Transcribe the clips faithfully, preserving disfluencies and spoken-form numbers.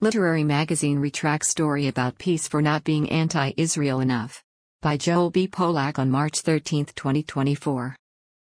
Literary magazine retracts story about peace for not being anti-Israel enough. By Joel B. Polak on March thirteenth, twenty twenty-four.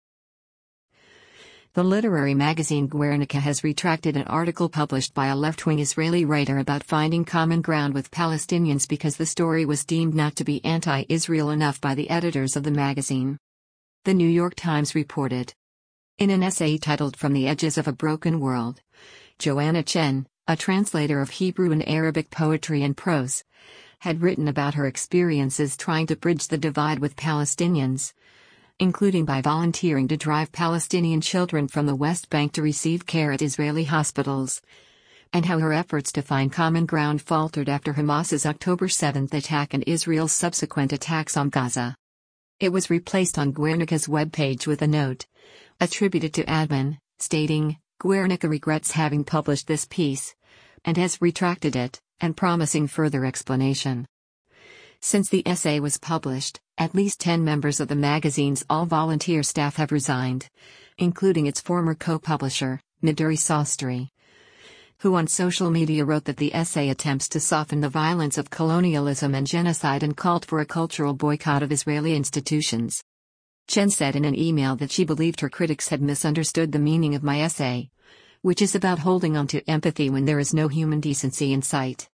The literary magazine Guernica has retracted an article published by a left-wing Israeli writer about finding common ground with Palestinians because the story was deemed not to be anti-Israel enough by the editors of the magazine. The New York Times reported. In an essay titled From the Edges of a Broken World, Joanna Chen, a translator of Hebrew and Arabic poetry and prose, had written about her experiences trying to bridge the divide with Palestinians, including by volunteering to drive Palestinian children from the West Bank to receive care at Israeli hospitals, and how her efforts to find common ground faltered after Hamas's October seventh attack and Israel's subsequent attacks on Gaza. It was replaced on Guernica's webpage with a note, attributed to admin, stating, "Guernica regrets having published this piece, and has retracted it, and promising further explanation." Since the essay was published, at least ten members of the magazine's all-volunteer staff have resigned, including its former co-publisher, Midori Sastry, who on social media wrote that the essay attempts to soften the violence of colonialism and genocide and called for a cultural boycott of Israeli institutions. Chen said in an email that she believed her critics had misunderstood the meaning of my essay, which is about holding on to empathy when there is no human decency in sight.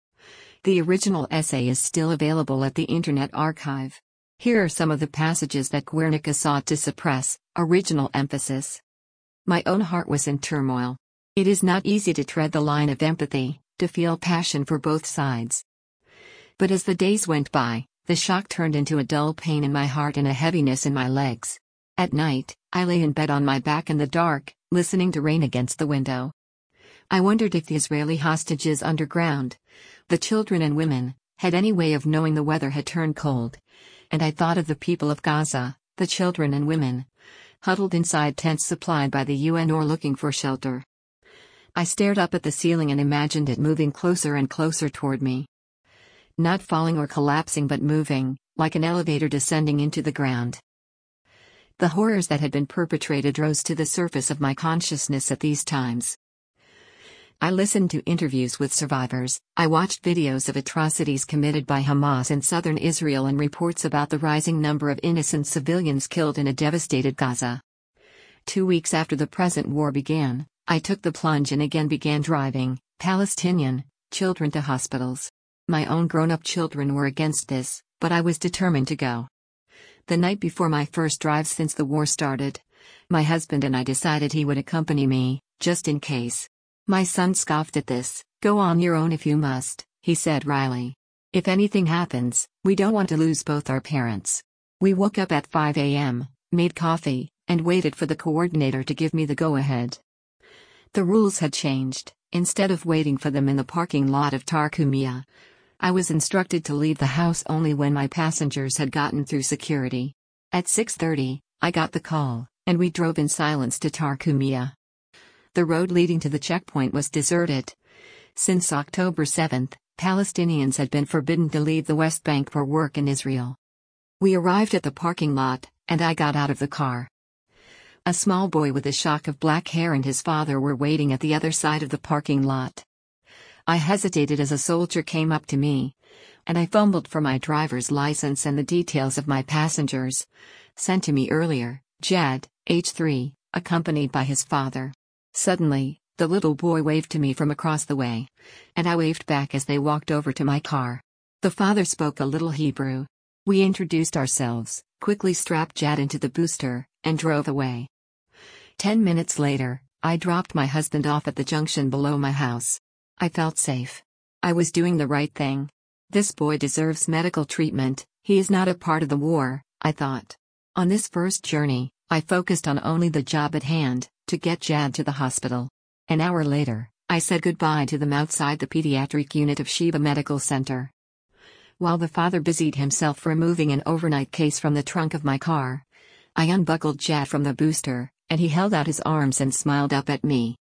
The original essay is still available at the Internet Archive. Here are some of the passages that Guernica sought to suppress. Original emphasis. My own heart was in turmoil. It is not easy to tread the line of empathy, to feel passion for both sides. But as the days went by, the shock turned into a dull pain in my heart and a heaviness in my legs. At night, I lay in bed on my back in the dark, listening to rain against the window. I wondered if the Israeli hostages underground, the children and women, had any way of knowing the weather had turned cold, and I thought of the people of Gaza, the children and women, huddled inside tents supplied by the U N or looking for shelter. I stared up at the ceiling and imagined it moving closer and closer toward me. Not falling or collapsing but moving, like an elevator descending into the ground. The horrors that had been perpetrated rose to the surface of my consciousness at these times. I listened to interviews with survivors, I watched videos of atrocities committed by Hamas in southern Israel and reports about the rising number of innocent civilians killed in a devastated Gaza. Two weeks after the present war began, I took the plunge and again began driving Palestinian children to hospitals. My own grown-up children were against this, but I was determined to go. The night before my first drive since the war started, my husband and I decided he would accompany me, just in case. My son scoffed at this. "Go on your own if you must," he said wryly. "If anything happens, we don't want to lose both our parents." We woke up at five a m, made coffee, and waited for the coordinator to give me the go-ahead. The rules had changed. Instead of waiting for them in the parking lot of Tarkumia, I was instructed to leave the house only when my passengers had gotten through security. At six thirty, I got the call, and we drove in silence to Tarkumia. The road leading to the checkpoint was deserted. Since October seventh, Palestinians had been forbidden to leave the West Bank for work in Israel. We arrived at the parking lot, and I got out of the car. A small boy with a shock of black hair and his father were waiting at the other side of the parking lot. I hesitated as a soldier came up to me, and I fumbled for my driver's license and the details of my passengers, sent to me earlier. Jad, age three, accompanied by his father. Suddenly, the little boy waved to me from across the way, and I waved back as they walked over to my car. The father spoke a little Hebrew. We introduced ourselves, quickly strapped Jad into the booster, and drove away. Ten minutes later, I dropped my husband off at the junction below my house. I felt safe. I was doing the right thing. This boy deserves medical treatment, he is not a part of the war, I thought. On this first journey, I focused on only the job at hand, to get Jad to the hospital. An hour later, I said goodbye to them outside the pediatric unit of Sheba Medical Center. While the father busied himself removing an overnight case from the trunk of my car, I unbuckled Jad from the booster, and he held out his arms and smiled up at me.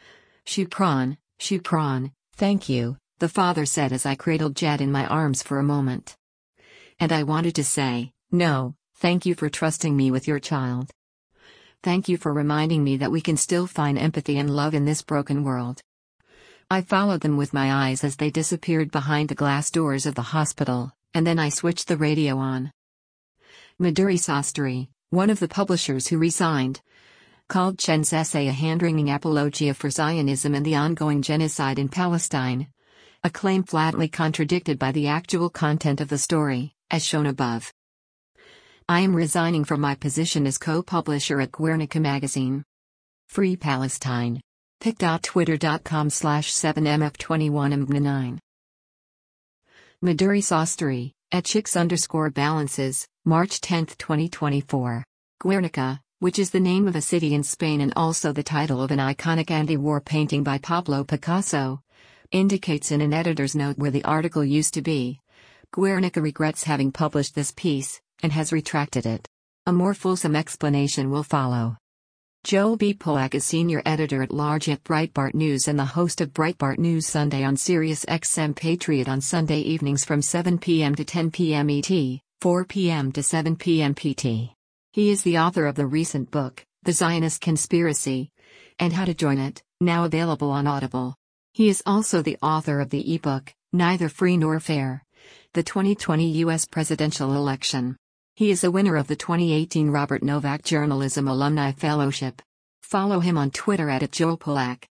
"Shukran, shukran, thank you," the father said as I cradled Jad in my arms for a moment. And I wanted to say, "No, thank you for trusting me with your child. Thank you for reminding me that we can still find empathy and love in this broken world." I followed them with my eyes as they disappeared behind the glass doors of the hospital, and then I switched the radio on. Madhuri Sastry, one of the publishers who resigned, called Chen's essay a hand-wringing apologia for Zionism and the ongoing genocide in Palestine, a claim flatly contradicted by the actual content of the story, as shown above. I am resigning from my position as co-publisher at Guernica magazine. Free Palestine. pic.twitter.com slash 7mf21m9. Madhuri Sastry, at chicks underscore balances, March tenth twenty twenty-four. Guernica, which is the name of a city in Spain and also the title of an iconic anti-war painting by Pablo Picasso, indicates in an editor's note where the article used to be. Guernica regrets having published this piece, and has retracted it. A more fulsome explanation will follow. Joel B. Pollack is senior editor-at-large at Breitbart News and the host of Breitbart News Sunday on Sirius X M Patriot on Sunday evenings from seven p.m. to ten p.m. E T, four p.m. to seven p.m. P T. He is the author of the recent book, The Zionist Conspiracy, and How to Join It, now available on Audible. He is also the author of the ebook, Neither Free Nor Fair: The twenty twenty U S Presidential Election. He is a winner of the twenty eighteen Robert Novak Journalism Alumni Fellowship. Follow him on Twitter at, at Joel Pollack.